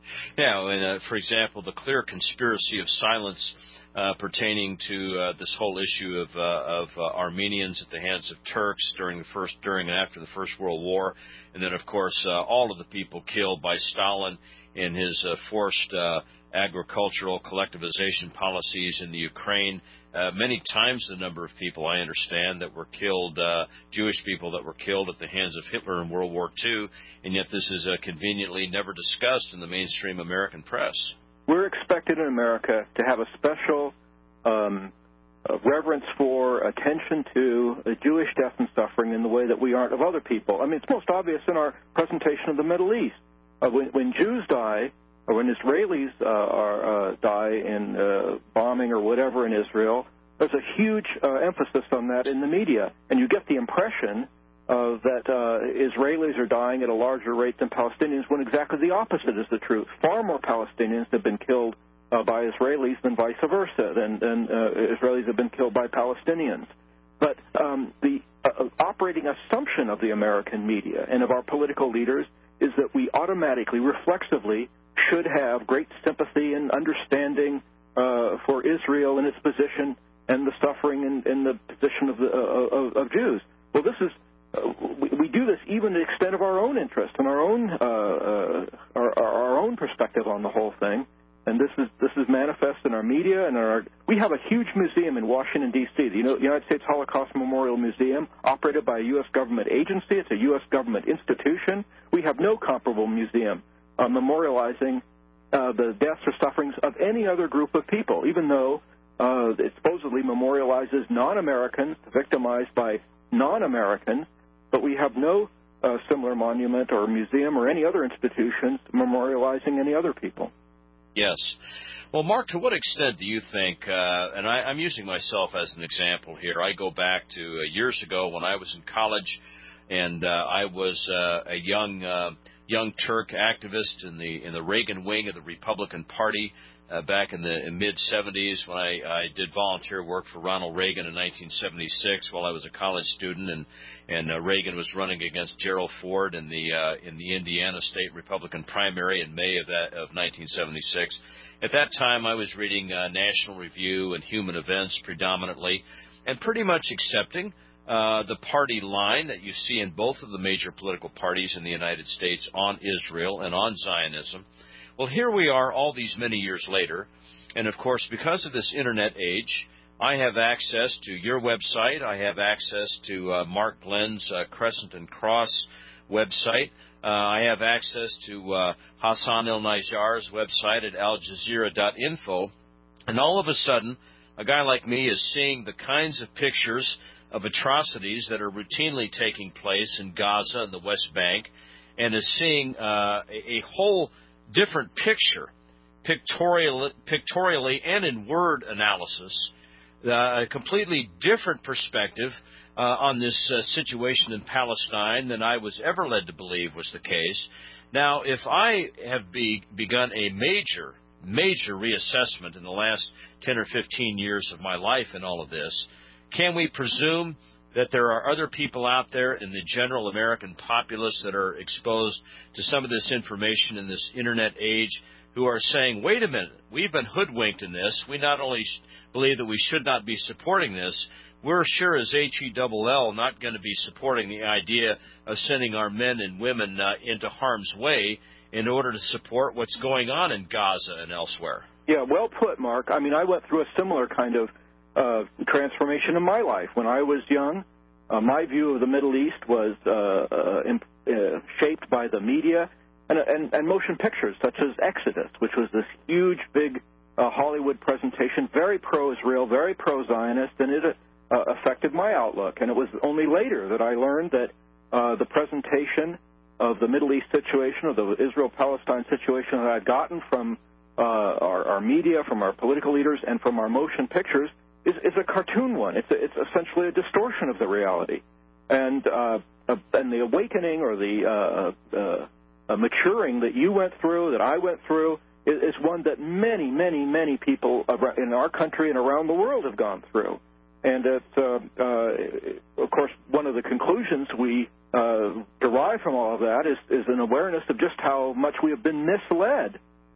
Yeah, and uh, for example, the clear conspiracy of silence uh, pertaining to uh, this whole issue of, uh, of uh, Armenians at the hands of Turks during the first, during and after the First World War, and then of course uh, all of the people killed by Stalin in his uh, forced uh, agricultural collectivization policies in the Ukraine. Uh, many times the number of people, I understand, that were killed, uh, Jewish people that were killed at the hands of Hitler in World War Two, and yet this is uh, conveniently never discussed in the mainstream American press. We're expected in America to have a special um, uh, reverence for, attention to uh, Jewish death and suffering in the way that we aren't of other people. I mean, it's most obvious in our presentation of the Middle East. Uh, when, when Jews die, or when Israelis uh, are, uh, die in uh, bombing or whatever in Israel, there's a huge uh, emphasis on that in the media. And you get the impression uh, that uh, Israelis are dying at a larger rate than Palestinians, when exactly the opposite is the truth. Far more Palestinians have been killed uh, by Israelis than vice versa, than, than uh, Israelis have been killed by Palestinians. But um, the uh, operating assumption of the American media and of our political leaders is that we automatically, reflexively, should have great sympathy and understanding uh, for Israel and its position and the suffering and, and the position of, the, uh, of, of Jews. Well, this is uh, we, we do this even to the extent of our own interest and our own uh, uh, our, our own perspective on the whole thing. And this is this is manifest in our media and our. We have a huge museum in Washington D C, the United States Holocaust Memorial Museum, operated by a U S government agency. It's a U S government institution. We have no comparable museum Uh, memorializing uh, the deaths or sufferings of any other group of people, even though uh, it supposedly memorializes non-Americans victimized by non-Americans, but we have no uh, similar monument or museum or any other institutions memorializing any other people. Yes. Well, Mark, to what extent do you think, uh, and I, I'm using myself as an example here, I go back to uh, years ago when I was in college, and uh, I was uh, a young uh, young Turk activist in the in the Reagan wing of the Republican Party uh, back in the mid seventies when I, I did volunteer work for Ronald Reagan in nineteen seventy-six while I was a college student, and and uh, Reagan was running against Gerald Ford in the uh, in the Indiana State Republican primary in May of that of nineteen seventy-six. At that time, I was reading uh, National Review and Human Events predominantly, and pretty much accepting Uh, the party line that you see in both of the major political parties in the United States on Israel and on Zionism. Well, here we are all these many years later, and of course, because of this Internet age, I have access to your website, I have access to uh, Mark Glenn's uh, Crescent and Cross website, uh, I have access to uh, Hassan el-Najjar's website at al jazeera dot info, and all of a sudden, a guy like me is seeing the kinds of pictures of atrocities that are routinely taking place in Gaza and the West Bank, and is seeing uh, a, a whole different picture, pictorial, pictorially and in word analysis, uh, a completely different perspective uh, on this uh, situation in Palestine than I was ever led to believe was the case. Now, if I have be, begun a major, major reassessment in the last ten or fifteen years of my life in all of this, can we presume that there are other people out there in the general American populace that are exposed to some of this information in this Internet age who are saying, wait a minute, we've been hoodwinked in this. We not only believe that we should not be supporting this, we're sure as H E L L not going to be supporting the idea of sending our men and women uh, into harm's way in order to support what's going on in Gaza and elsewhere. Yeah, well put, Mark. I mean, I went through a similar kind of Uh, transformation in my life. When I was young, uh, my view of the Middle East was uh, uh, imp- uh, shaped by the media and, and, and motion pictures, such as Exodus, which was this huge, big uh, Hollywood presentation, very pro-Israel, very pro-Zionist, and it uh, affected my outlook. And it was only later that I learned that uh, the presentation of the Middle East situation, of the Israel-Palestine situation that I'd gotten from uh, our, our media, from our political leaders, and from our motion pictures, Is, is a cartoon one. It's a, it's essentially a distortion of the reality, and uh, uh, and the awakening or the uh, uh, uh, maturing that you went through, that I went through, is, is one that many, many, many people in our country and around the world have gone through. And it's uh, uh, of course one of the conclusions we uh, derive from all of that is, is an awareness of just how much we have been misled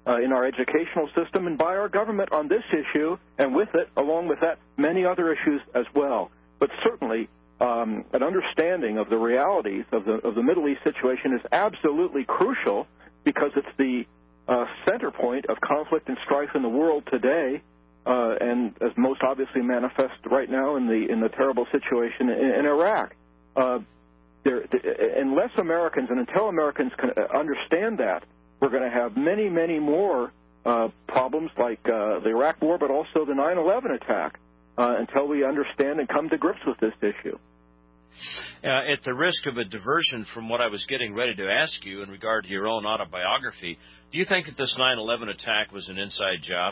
uh, in our educational system and by our government on this issue, and with it, along with that, many other issues as well. But certainly, um, an understanding of the realities of the, of the Middle East situation is absolutely crucial because it's the uh, center point of conflict and strife in the world today, uh, and as most obviously manifest right now in the in the terrible situation in, in Iraq. Uh, there, unless Americans and until Americans can understand that, we're going to have many, many more uh, problems like uh, the Iraq War, but also the nine eleven attack, uh, until we understand and come to grips with this issue. Uh, at the risk of a diversion from what I was getting ready to ask you in regard to your own autobiography, do you think that this nine eleven attack was an inside job?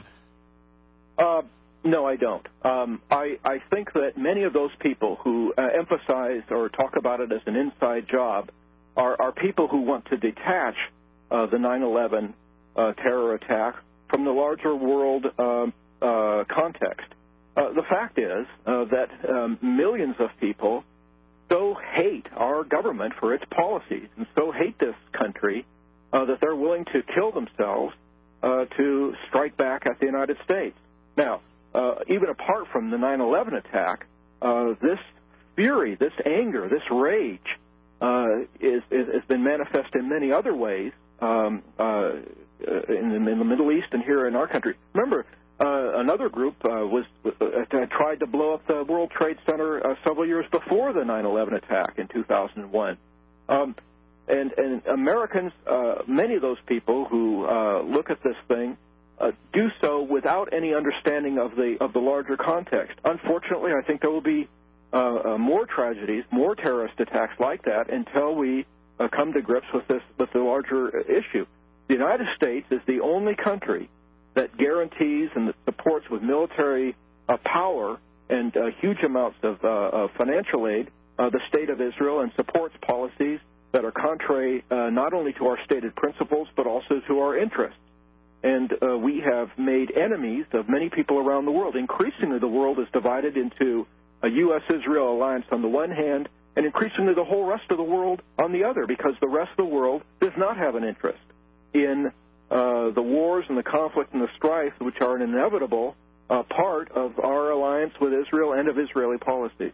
Uh, no, I don't. Um, I, I think that many of those people who uh, emphasize or talk about it as an inside job are, are people who want to detach uh, the nine eleven uh, terror attack from the larger world uh, uh, context. Uh, the fact is uh, that um, millions of people so hate our government for its policies and so hate this country uh, that they're willing to kill themselves uh, to strike back at the United States. Now, uh, even apart from the nine eleven attack, uh, this fury, this anger, this rage uh, is, is, has been manifest in many other ways um, uh, in, in the Middle East and here in our country. Remember, Uh, another group uh, was uh, tried to blow up the World Trade Center uh, several years before the nine eleven attack in two thousand one. Um, and, and Americans, uh, many of those people who uh, look at this thing, uh, do so without any understanding of the of the larger context. Unfortunately, I think there will be uh, uh, more tragedies, more terrorist attacks like that until we uh, come to grips with this with the larger issue. The United States is the only country that guarantees and that supports with military uh, power and uh, huge amounts of, uh, of financial aid uh, the State of Israel and supports policies that are contrary uh, not only to our stated principles but also to our interests. And uh, we have made enemies of many people around the world. Increasingly, the world is divided into a U S Israel alliance on the one hand and increasingly the whole rest of the world on the other, because the rest of the world does not have an interest in Uh, the wars and the conflict and the strife, which are an inevitable uh, part of our alliance with Israel and of Israeli policy.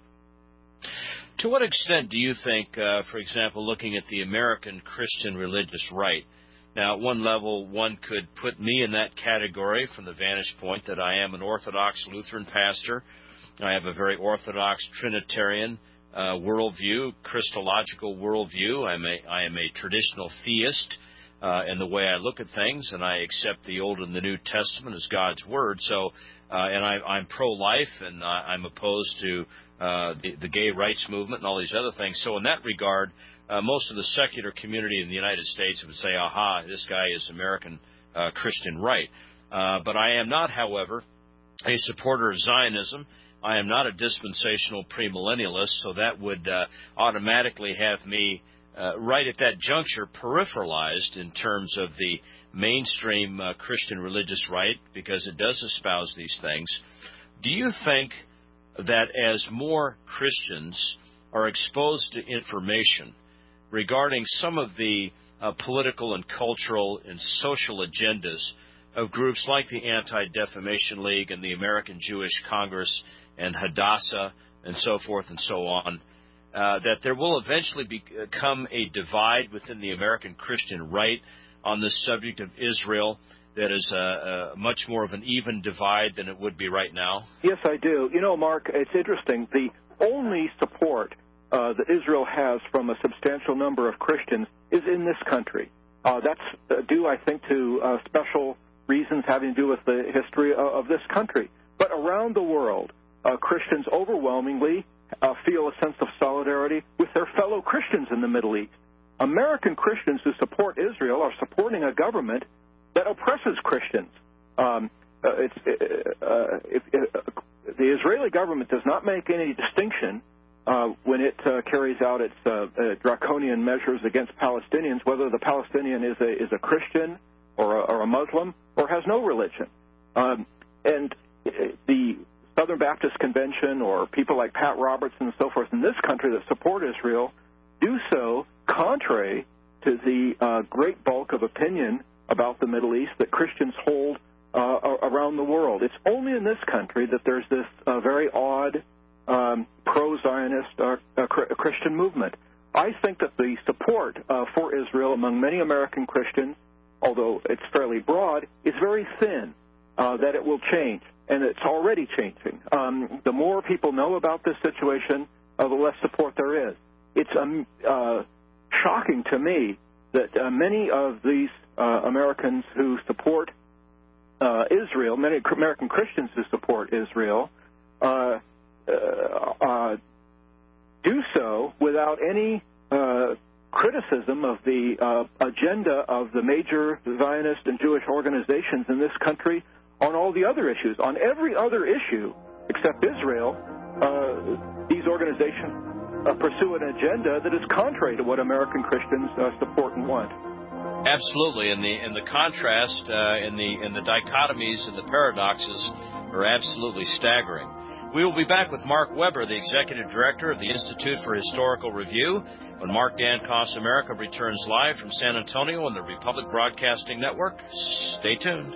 To what extent do you think, uh, for example, looking at the American Christian religious right, now at one level one could put me in that category from the vantage point that I am an Orthodox Lutheran pastor. I have a very Orthodox Trinitarian uh, worldview, Christological worldview. I'm a, I am a traditional theist. Uh, in the way I look at things, and I accept the Old and the New Testament as God's Word. So, uh, and I, I'm pro-life, and I, I'm opposed to uh, the, the gay rights movement and all these other things. So in that regard, uh, most of the secular community in the United States would say, aha, this guy is American uh, Christian right. Uh, but I am not, however, a supporter of Zionism. I am not a dispensational premillennialist, so that would uh, automatically have me Uh, right at that juncture, peripheralized in terms of the mainstream uh, Christian religious right, because it does espouse these things. Do you think that as more Christians are exposed to information regarding some of the uh, political and cultural and social agendas of groups like the Anti-Defamation League and the American Jewish Congress and Hadassah and so forth and so on, Uh, that there will eventually become a divide within the American Christian right on this subject of Israel that is a, a much more of an even divide than it would be right now? Yes, I do. You know, Mark, it's interesting. The only support uh, that Israel has from a substantial number of Christians is in this country. Uh, that's uh, due, I think, to uh, special reasons having to do with the history of, of this country. But around the world, uh, Christians overwhelmingly Uh, feel a sense of solidarity with their fellow Christians in the Middle East. American Christians who support Israel are supporting a government that oppresses Christians. Um, uh, it's, uh, uh, if, uh, the Israeli government does not make any distinction uh, when it uh, carries out its uh, uh, draconian measures against Palestinians, whether the Palestinian is a, is a Christian or a, or a Muslim or has no religion. Um, and the Southern Baptist Convention or people like Pat Robertson and so forth in this country that support Israel do so contrary to the uh, great bulk of opinion about the Middle East that Christians hold uh, around the world. It's only in this country that there's this uh, very odd um, pro-Zionist uh, uh, Christian movement. I think that the support uh, for Israel among many American Christians, although it's fairly broad, is very thin, uh, that it will change, and it's already changing. Um, the more people know about this situation, uh, the less support there is. It's um, uh, shocking to me that uh, many of these uh, Americans who support uh, Israel, many American Christians who support Israel, uh, uh, uh, do so without any uh, criticism of the uh, agenda of the major Zionist and Jewish organizations in this country on all the other issues. On every other issue except Israel, uh, these organizations uh, pursue an agenda that is contrary to what American Christians uh, support and want. Absolutely, and the and the contrast uh, and the and the dichotomies and the paradoxes are absolutely staggering. We will be back with Mark Weber, the Executive Director of the Institute for Historical Review, when Mark Dankoff's America returns live from San Antonio on the Republic Broadcasting Network. Stay tuned.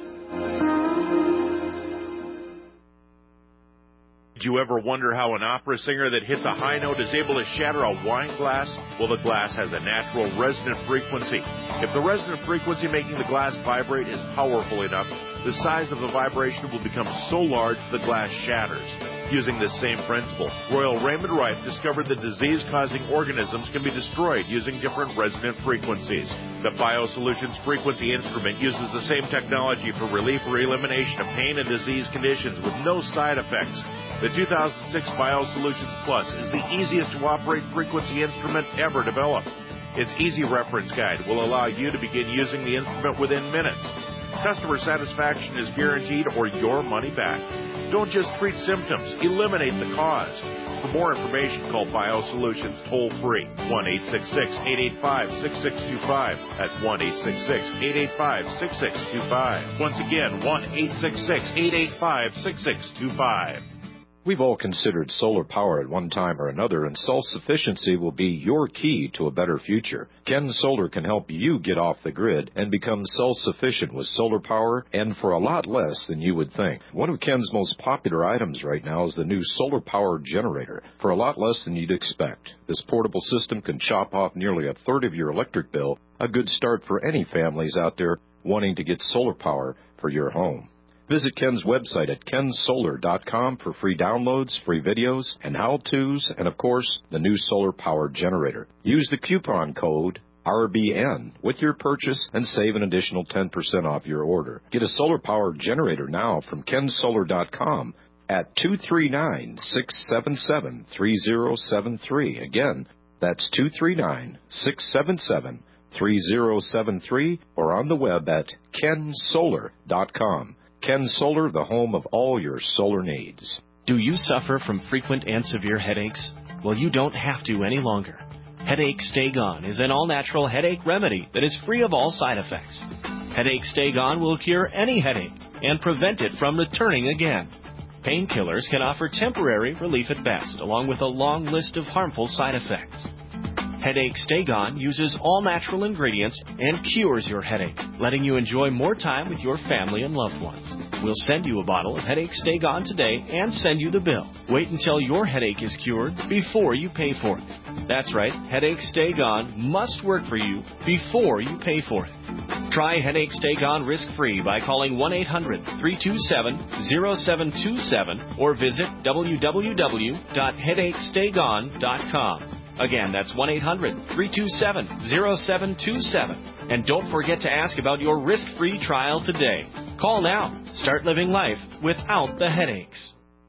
Did you ever wonder how an opera singer that hits a high note is able to shatter a wine glass? Well, the glass has a natural resonant frequency. If the resonant frequency making the glass vibrate is powerful enough, the size of the vibration will become so large the glass shatters. Using this same principle, Royal Raymond Rife discovered that disease-causing organisms can be destroyed using different resonant frequencies. The BioSolutions Frequency Instrument uses the same technology for relief or elimination of pain and disease conditions with no side effects. The two thousand six BioSolutions Plus is the easiest to operate frequency instrument ever developed. Its easy reference guide will allow you to begin using the instrument within minutes. Customer satisfaction is guaranteed or your money back. Don't just treat symptoms, eliminate the cause. For more information, call BioSolutions toll-free, one eight six six, eight eight five, six six two five. That's one eight six six, eight eight five, six six two five. Once again, one eight six six, eight eight five, six six two five. We've all considered solar power at one time or another, and self-sufficiency will be your key to a better future. Ken Solar can help you get off the grid and become self-sufficient with solar power, and for a lot less than you would think. One of Ken's most popular items right now is the new solar power generator, for a lot less than you'd expect. This portable system can chop off nearly a third of your electric bill, a good start for any families out there wanting to get solar power for your home. Visit Ken's website at ken solar dot com for free downloads, free videos, and how-tos, and, of course, the new solar power generator. Use the coupon code R B N with your purchase and save an additional ten percent off your order. Get a solar power generator now from ken solar dot com at two three nine, six seven seven, three zero seven three. Again, that's two three nine, six seven seven, three zero seven three, or on the web at ken solar dot com. Ken Solar, the home of all your solar needs. Do you suffer from frequent and severe headaches? Well, you don't have to any longer. Headache Stay Gone is an all-natural headache remedy that is free of all side effects. Headache Stay Gone will cure any headache and prevent it from returning again. Painkillers can offer temporary relief at best, along with a long list of harmful side effects. Headache Stay Gone uses all natural ingredients and cures your headache, letting you enjoy more time with your family and loved ones. We'll send you a bottle of Headache Stay Gone today and send you the bill. Wait until your headache is cured before you pay for it. That's right, Headache Stay Gone must work for you before you pay for it. Try Headache Stay Gone risk-free by calling one eight hundred, three two seven, zero seven two seven or visit w w w dot headache stay gone dot com. Again, that's one eight hundred, three two seven, zero seven two seven. And don't forget to ask about your risk-free trial today. Call now. Start living life without the headaches.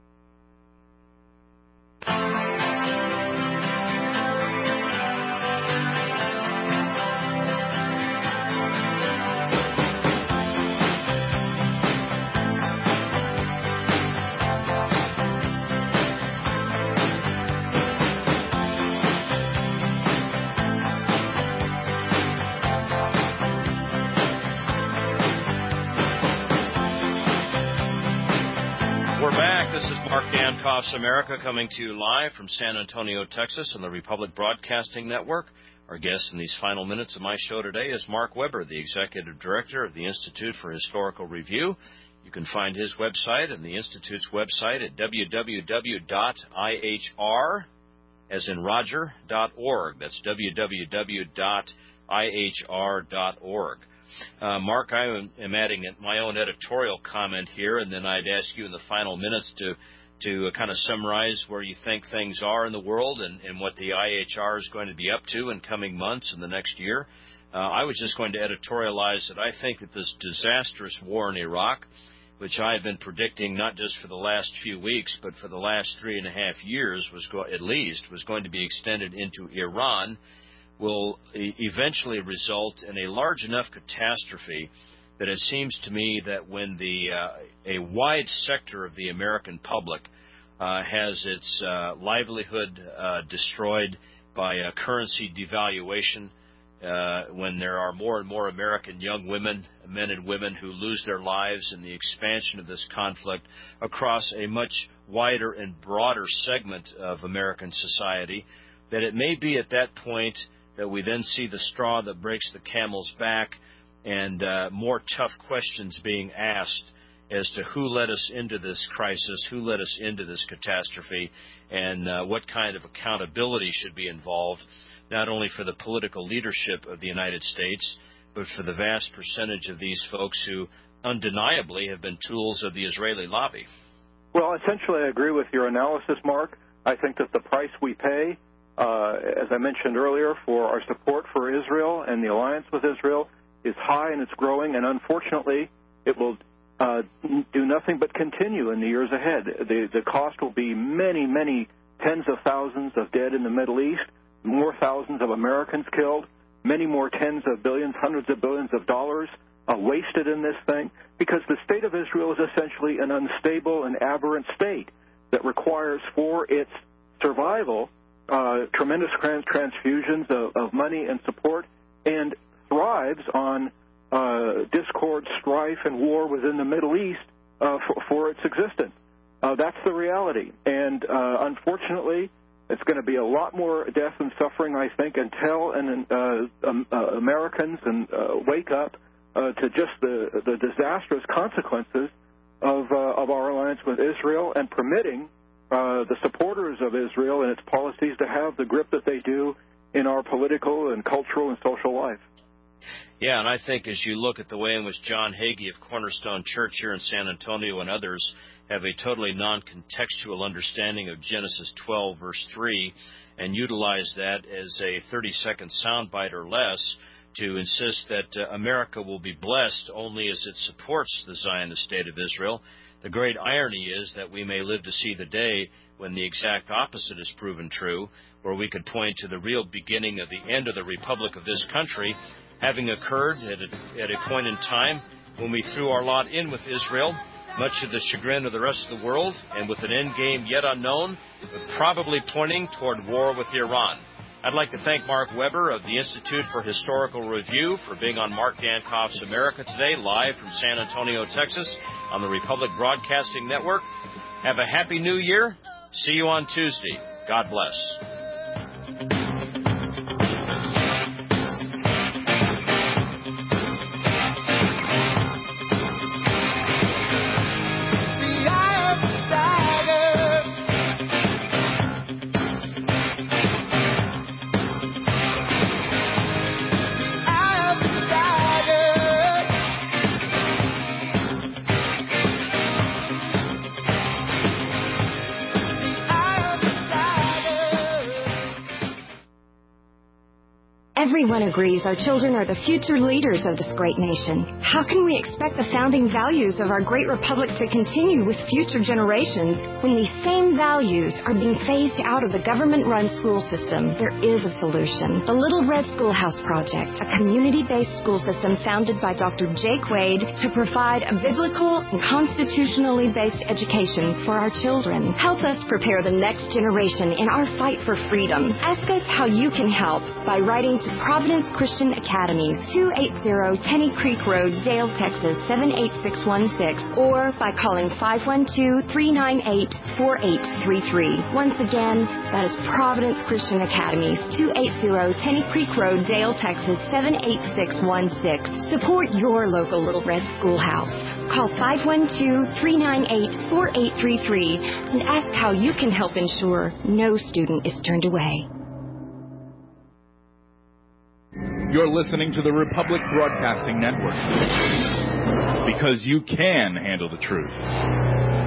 This is Mark Dankoff's America coming to you live from San Antonio, Texas on the Republic Broadcasting Network. Our guest in these final minutes of my show today is Mark Weber, the Executive Director of the Institute for Historical Review. You can find his website and the Institute's website at w w w dot i h r, as in Roger, dot org. That's w w w dot i h r dot org. Uh, Mark, I am adding my own editorial comment here, and then I'd ask you in the final minutes to to kind of summarize where you think things are in the world and, and what the I H R is going to be up to in coming months and the next year. Uh, I was just going to editorialize that I think that this disastrous war in Iraq, which I have been predicting not just for the last few weeks, but for the last three and a half years, was go- at least, was going to be extended into Iran, will e- eventually result in a large enough catastrophe that it seems to me that when the uh, a wide sector of the American public uh, has its uh, livelihood uh, destroyed by a currency devaluation, uh, when there are more and more American young women, men and women who lose their lives in the expansion of this conflict across a much wider and broader segment of American society, that it may be at that point that we then see the straw that breaks the camel's back, and uh, more tough questions being asked as to who led us into this crisis, who led us into this catastrophe, and uh, what kind of accountability should be involved, not only for the political leadership of the United States, but for the vast percentage of these folks who undeniably have been tools of the Israeli lobby. Well, essentially, I agree with your analysis, Mark. I think that the price we pay, uh, as I mentioned earlier, for our support for Israel and the alliance with Israel is high, and it's growing, and unfortunately it will uh, do nothing but continue in the years ahead. The, the cost will be many, many tens of thousands of dead in the Middle East, more thousands of Americans killed, many more tens of billions, hundreds of billions of dollars uh, wasted in this thing, because the state of Israel is essentially an unstable and aberrant state that requires for its survival uh, tremendous trans- transfusions of, of money and support, and thrives on uh, discord, strife, and war within the Middle East uh, for, for its existence. Uh, that's the reality. And uh, unfortunately, it's going to be a lot more death and suffering, I think, until and, uh, um, uh, Americans and uh, wake up uh, to just the, the disastrous consequences of, uh, of our alliance with Israel, and permitting uh, the supporters of Israel and its policies to have the grip that they do in our political and cultural and social life. Yeah, and I think as you look at the way in which John Hagee of Cornerstone Church here in San Antonio and others have a totally non-contextual understanding of Genesis twelve, verse three, and utilize that as a thirty-second soundbite or less to insist that uh, America will be blessed only as it supports the Zionist state of Israel, the great irony is that we may live to see the day when the exact opposite is proven true, where we could point to the real beginning of the end of the republic of this country having occurred at a, at a point in time when we threw our lot in with Israel, much to the chagrin of the rest of the world, and with an end game yet unknown, but probably pointing toward war with Iran. I'd like to thank Mark Weber of the Institute for Historical Review for being on Mark Dankoff's America Today, live from San Antonio, Texas, on the Republic Broadcasting Network. Have a happy New Year. See you on Tuesday. God bless. Everyone agrees our children are the future leaders of this great nation. How can we expect the founding values of our great republic to continue with future generations when these same values are being phased out of the government-run school system? There is a solution. The Little Red Schoolhouse Project, a community-based school system founded by Doctor Jake Wade to provide a biblical and constitutionally based education for our children. Help us prepare the next generation in our fight for freedom. Ask us how you can help by writing to Providence Christian Academies, two eighty Tenney Creek Road, Dale, Texas, seven eight six one six, or by calling five one two, three nine eight, four eight three three. Once again, that is Providence Christian Academies, two eighty Tenney Creek Road, Dale, Texas, seven eight six one six. Support your local Little Red Schoolhouse. Call five one two, three nine eight, four eight three three and ask how you can help ensure no student is turned away. You're listening to the Republic Broadcasting Network, because you can handle the truth.